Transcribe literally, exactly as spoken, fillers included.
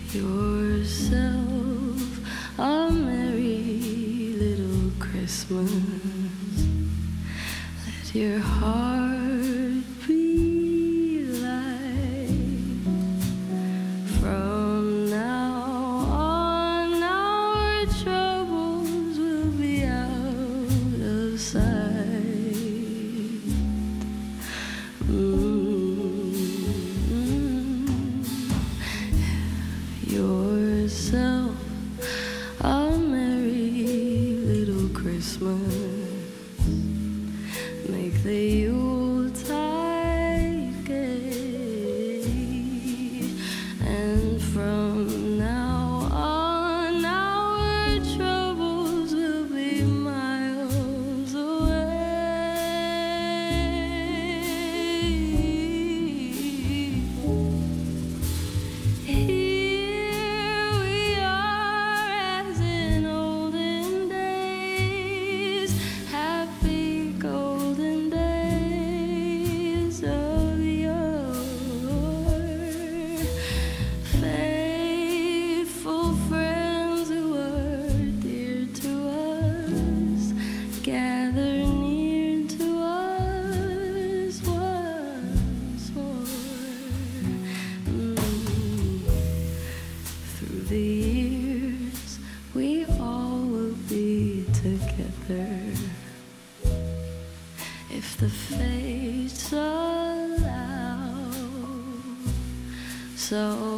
yourself a merry little Christmas. Let your heart be light. From now on, our troubles will be out of sight. Mm-hmm. Yourself a merry little Christmas. Make the Yuletide gay. And from now on, our troubles will be miles away. Here we are as in olden days, happy golden days of yore. Faithful friends who were dear to us, gather near to us once more. Mm. Through the years, we all will be together, if the fates allow. So